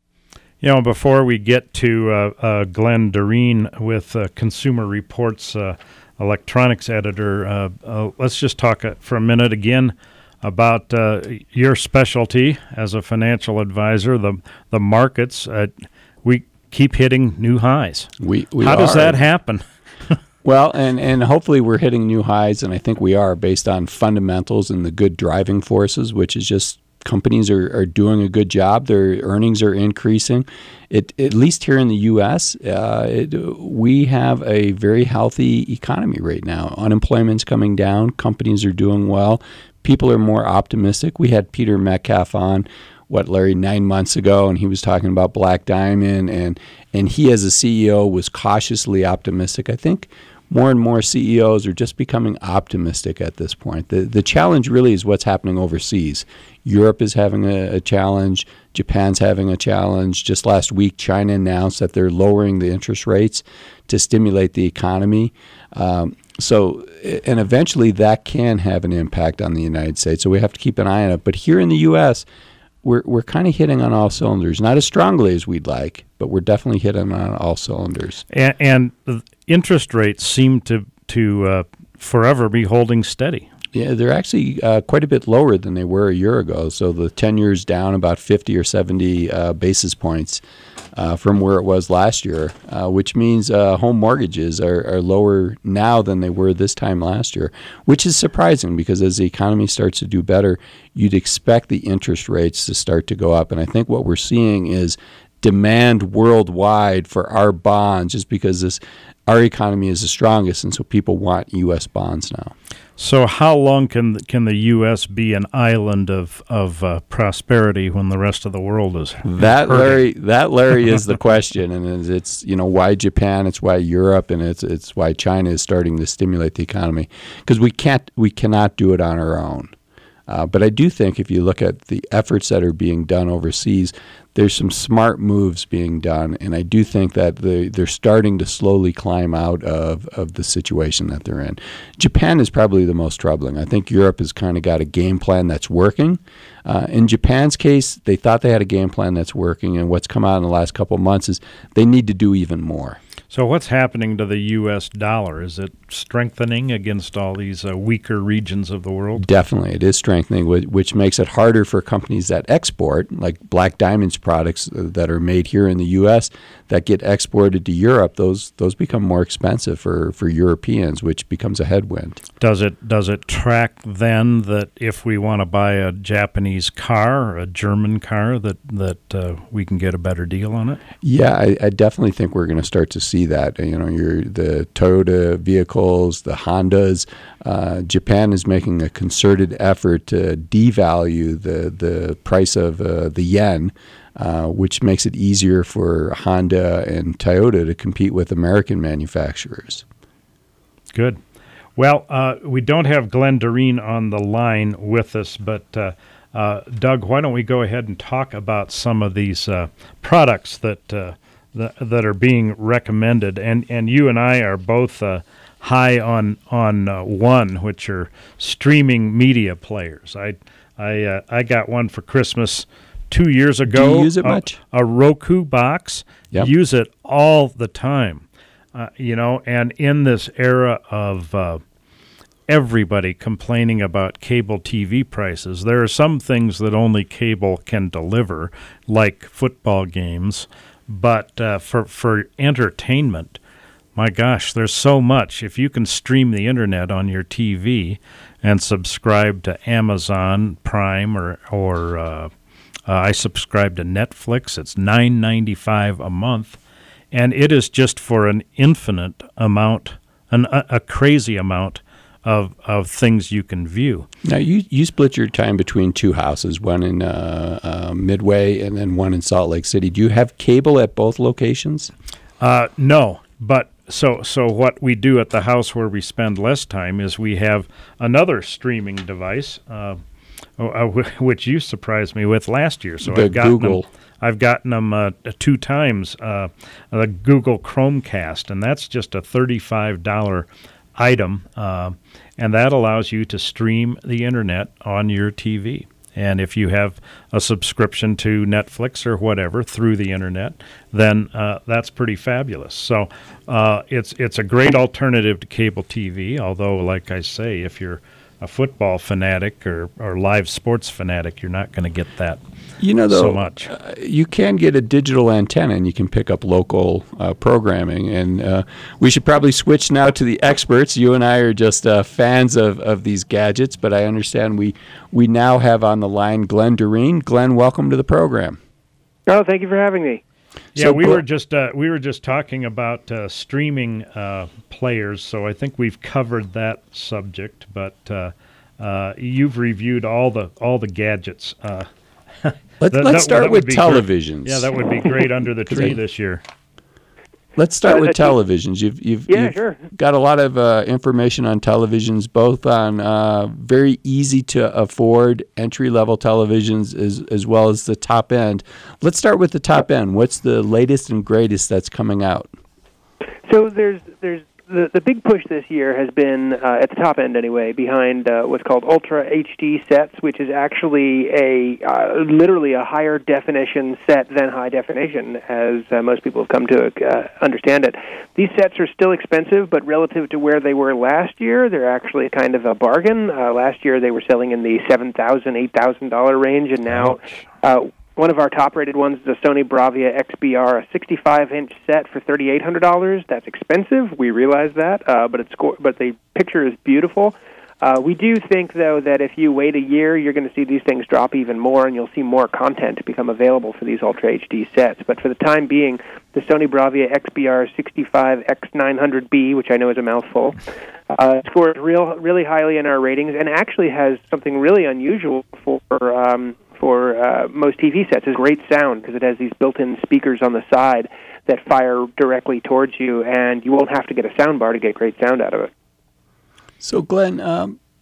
You know, before we get to uh, uh, Glenn Doreen with uh, Consumer Reports uh, electronics editor, uh, uh, let's just talk uh, for a minute again about uh, your specialty as a financial advisor, the the markets. Uh, we keep hitting new highs. We, we How are. does that happen? Well, and, and hopefully we're hitting new highs, and I think we are based on fundamentals and the good driving forces, which is just companies are, are doing a good job. Their earnings are increasing. It, at least here in the U S, uh, it, we have a very healthy economy right now. Unemployment's coming down. Companies are doing well. People are more optimistic. We had Peter Metcalf on, what, Larry, nine months ago, and he was talking about Black Diamond, and, and he as a C E O was cautiously optimistic. I think more and more C E Os are just becoming optimistic at this point. The the challenge really is what's happening overseas. Europe is having a, a challenge. Japan's having a challenge. Just last week, China announced that they're lowering the interest rates to stimulate the economy. Um, so, and eventually that can have an impact on the United States. So we have to keep an eye on it. But here in the U S, we're we're kind of hitting on all cylinders. Not as strongly as we'd like, but we're definitely hitting on all cylinders. And, and the interest rates seem to to uh, forever be holding steady. Yeah, they're actually uh, quite a bit lower than they were a year ago. So the ten year's down about fifty or seventy uh, basis points uh, from where it was last year, uh, which means uh, home mortgages are, are lower now than they were this time last year, which is surprising because as the economy starts to do better, you'd expect the interest rates to start to go up. And I think what we're seeing is demand worldwide for our bonds just because this our economy is the strongest, and so people want U S bonds now. So how long can can the U S be an island of of uh, prosperity when the rest of the world is that hurting? Larry? That Larry is the question, and it's you know why Japan, it's why Europe, and it's it's why China is starting to stimulate the economy because we can't we cannot do it on our own. Uh, but I do think if you look at the efforts that are being done overseas, there's some smart moves being done, and I do think that the, they're starting to slowly climb out of, of the situation that they're in. Japan is probably the most troubling. I think Europe has kind of got a game plan that's working. Uh, in Japan's case, they thought they had a game plan that's working, and what's come out in the last couple of months is they need to do even more. So what's happening to the U S dollar? Is it strengthening against all these uh, weaker regions of the world? Definitely. It is strengthening, which makes it harder for companies that export, like Black Diamond's products that are made here in the U S that get exported to Europe. Those those become more expensive for, for Europeans, which becomes a headwind. Does it does it track then that if we want to buy a Japanese car or a German car that, that uh, we can get a better deal on it? Yeah, I, I definitely think we're going to start to see that. You know, your the Toyota vehicles, the Hondas. Uh, Japan is making a concerted effort to devalue the the price of uh, the yen, uh, which makes it easier for Honda and Toyota to compete with American manufacturers. Good. Well, uh, we don't have Glenn Doreen on the line with us, but uh, uh, Doug, why don't we go ahead and talk about some of these uh, products that uh, th- that are being recommended, and and you and I are both uh, high on on uh, one, which are streaming media players. I I uh, I got one for Christmas two years ago. Do you use it a, much? A Roku box. Yep. Use it all the time. Uh, you know, and in this era of uh, everybody complaining about cable T V prices, there are some things that only cable can deliver, like football games. But uh, for for entertainment, my gosh, there's so much. If you can stream the internet on your T V and subscribe to Amazon Prime or or uh, uh, I subscribe to Netflix, it's nine ninety-five a month. And it is just for an infinite amount, an, a, a crazy amount of of things you can view. Now, you, you split your time between two houses, one in uh, uh, Midway and then one in Salt Lake City. Do you have cable at both locations? Uh, no, but so so what we do at the house where we spend less time is we have another streaming device, uh, uh, which you surprised me with last year. So the I've gotten Google. Them, I've gotten them uh, two times, uh, the Google Chromecast, and that's just a thirty-five dollars item, uh, and that allows you to stream the internet on your T V. And if you have a subscription to Netflix or whatever through the internet, then uh, that's pretty fabulous. So uh, it's it's a great alternative to cable T V, although, like I say, if you're a football fanatic or, or live sports fanatic, you're not going to get that you know, though, so much. Uh, you can get a digital antenna and you can pick up local uh, programming. And uh, we should probably switch now to the experts. You and I are just uh, fans of, of these gadgets, but I understand we, we now have on the line Glenn Doreen. Glenn, welcome to the program. Oh, thank you for having me. Yeah, So, we Gl- were just uh, we were just talking about uh, streaming uh, players, so I think we've covered that subject. But uh, uh, you've reviewed all the all the gadgets. Uh, Let's, that- let's that- start that with would be televisions. Great. Yeah, that would be great under the tree I- this year. Let's start Uh, with uh, televisions. You've you've, Yeah, you've sure. got a lot of uh, information on televisions, both on uh, very easy to afford entry level televisions as as well as the top end. Let's start with the top end. What's the latest and greatest that's coming out? So there's there's the the big push this year has been uh, at the top end anyway, behind uh, what's called Ultra H D sets, which is actually a uh, literally a higher definition set than high definition, as uh, most people have come to uh, understand it. These sets are still expensive, but relative to where they were last year, they're actually kind of a bargain. Uh, last year they were selling in the seven thousand dollars, eight thousand dollars range, and now uh, one of our top-rated ones is a Sony Bravia X B R, a sixty-five inch set for three thousand eight hundred dollars. That's expensive. We realize that, uh, but it's go- but the picture is beautiful. Uh, we do think, though, that if you wait a year, you're going to see these things drop even more, and you'll see more content become available for these Ultra H D sets. But for the time being, the Sony Bravia X B R sixty-five X nine hundred B, which I know is a mouthful, uh, scores real, really highly in our ratings, and actually has something really unusual for um, for uh, most T V sets. Is great sound, because it has these built-in speakers on the side that fire directly towards you, and you won't have to get a sound bar to get great sound out of it. So, Glenn, um,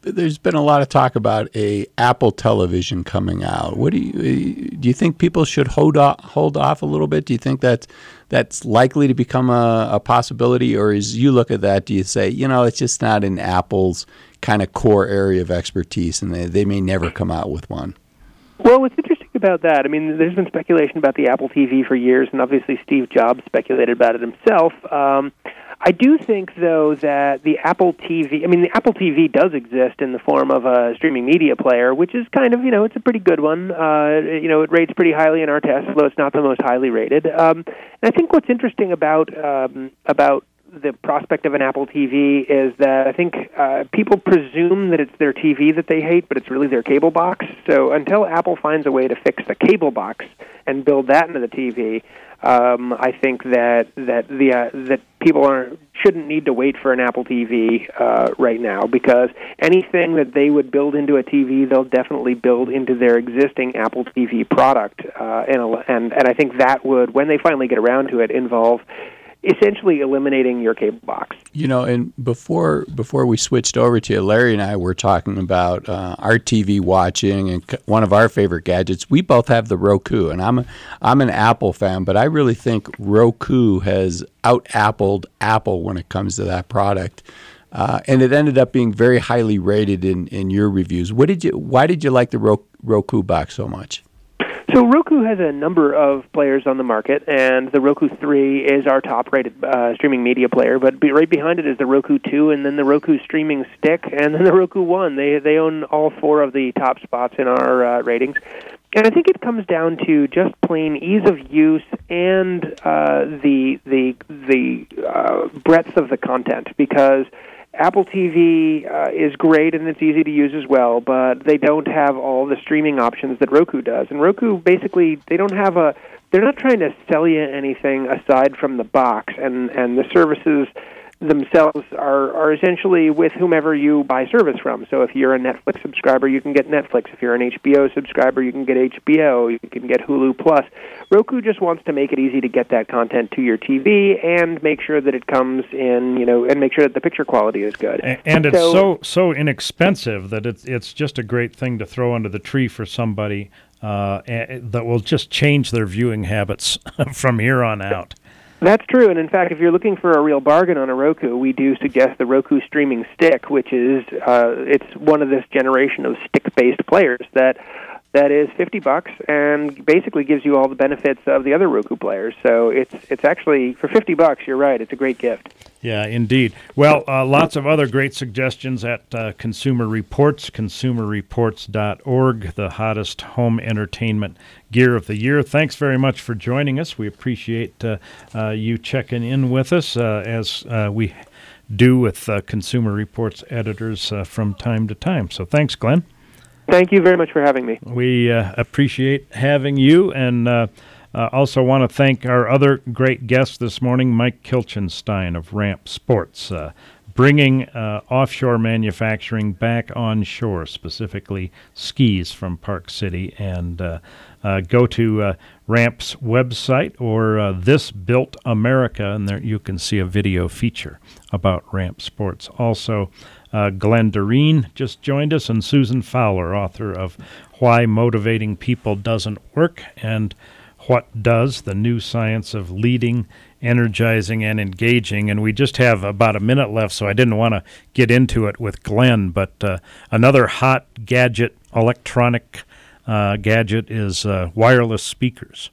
there's been a lot of talk about a Apple television coming out. What do you do? You think people should hold off, hold off a little bit? Do you think that that's likely to become a, a possibility, or as you look at that, do you say, you know, it's just not in Apple's kind of core area of expertise, and they, they may never come out with one? Well, what's interesting about that, I mean, there's been speculation about the Apple T V for years, and obviously Steve Jobs speculated about it himself. Um, I do think, though, that the Apple T V, I mean, the Apple T V does exist in the form of a streaming media player, which is kind of, you know, it's a pretty good one. Uh, you know, it rates pretty highly in our tests, although it's not the most highly rated. Um, and I think what's interesting about um, about the prospect of an Apple T V is that I think uh, people presume that it's their T V that they hate, but it's really their cable box. So until Apple finds a way to fix the cable box and build that into the T V, um, I think that that the uh, that people are shouldn't need to wait for an Apple T V uh, right now, because anything that they would build into a T V, they'll definitely build into their existing Apple T V product, uh, and and and I think that would, when they finally get around to it, involve essentially eliminating your cable box. You know, and before before we switched over to you, Larry and I were talking about uh, our T V watching, and c- one of our favorite gadgets. We both have the Roku, and I'm a, I'm an Apple fan, but I really think Roku has out-Appled Apple when it comes to that product. Uh, and it ended up being very highly rated in, in your reviews. What did you? Why did you like the Ro- Roku box so much? So Roku has a number of players on the market, and the Roku three is our top-rated uh, streaming media player. But be, right behind it is the Roku two, and then the Roku Streaming Stick, and then the Roku one. They they own all four of the top spots in our uh, ratings. And I think it comes down to just plain ease of use and uh, the the the uh, breadth of the content, because Apple T V uh, is great and it's easy to use as well, but they don't have all the streaming options that Roku does. And Roku, basically, they don't have a, they're not trying to sell you anything aside from the box, and, and the services themselves are, are essentially with whomever you buy service from. So if you're a Netflix subscriber, you can get Netflix. If you're an H B O subscriber, you can get H B O. You can get Hulu Plus. Roku just wants to make it easy to get that content to your T V and make sure that it comes in, you know, and make sure that the picture quality is good. And, and it's so, so so inexpensive that it's it's just a great thing to throw under the tree for somebody uh, that will just change their viewing habits from here on out. That's true, and in fact, if you're looking for a real bargain on a Roku, we do suggest the Roku Streaming Stick, which is uh, it's one of this generation of stick-based players that that is fifty bucks and basically gives you all the benefits of the other Roku players. So it's it's actually, for fifty bucks, you're right, it's a great gift. Yeah, indeed. Well, uh, lots of other great suggestions at uh, Consumer Reports, consumer reports dot org, the hottest home entertainment gear of the year. Thanks very much for joining us. We appreciate uh, uh, you checking in with us, uh, as uh, we do with uh, Consumer Reports editors uh, from time to time. So thanks, Glenn. Thank you very much for having me. We uh, appreciate having you, and uh, uh, also want to thank our other great guest this morning, Mike Kilchenstein of Ramp Sports, uh, bringing uh, offshore manufacturing back on shore, specifically skis from Park City. And uh, uh, go to uh, Ramp's website, or uh, This Built America, and there you can see a video feature about Ramp Sports. Also, Uh, Glenn Doreen just joined us, and Susan Fowler, author of Why Motivating People Doesn't Work and What Does, the New Science of Leading, Energizing, and Engaging. And we just have about a minute left, so I didn't want to get into it with Glenn, but uh, another hot gadget, electronic uh, gadget, is uh, wireless speakers.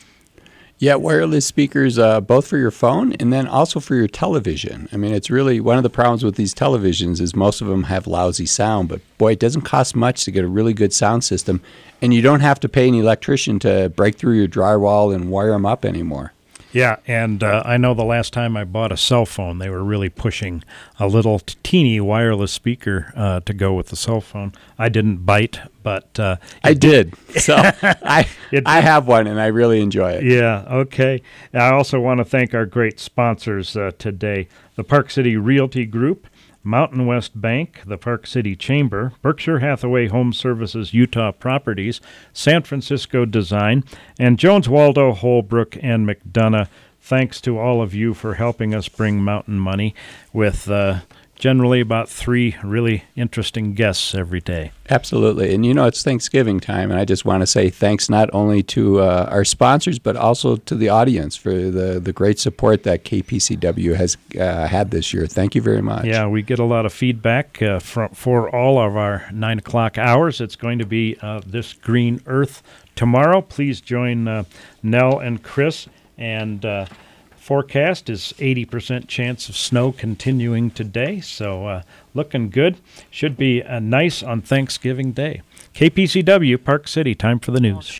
Yeah, wireless speakers, uh, both for your phone and then also for your television. I mean, it's really one of the problems with these televisions is most of them have lousy sound, but boy, it doesn't cost much to get a really good sound system, and you don't have to pay an electrician to break through your drywall and wire them up anymore. Yeah, and uh, I know the last time I bought a cell phone, they were really pushing a little t- teeny wireless speaker uh, to go with the cell phone. I didn't bite, but... Uh, I did. So I it, I have one, and I really enjoy it. Yeah, okay. I also want to thank our great sponsors uh, today, the Park City Realty Group, Mountain West Bank, the Park City Chamber, Berkshire Hathaway Home Services Utah Properties, San Francisco Design, and Jones Waldo, Holbrook, and McDonough. Thanks to all of you for helping us bring Mountain Money with uh, generally about three really interesting guests every day. Absolutely. And you know, it's Thanksgiving time, and I just want to say thanks not only to uh, our sponsors, but also to the audience for the, the great support that K P C W has uh, had this year. Thank you very much. Yeah, we get a lot of feedback uh, for, for all of our nine o'clock hours. It's going to be uh, This Green Earth tomorrow. Please join uh, Nell and Chris. And uh, forecast is eighty percent chance of snow continuing today, so uh, looking good. Should be uh, nice on Thanksgiving Day. K P C W, Park City, time for the news.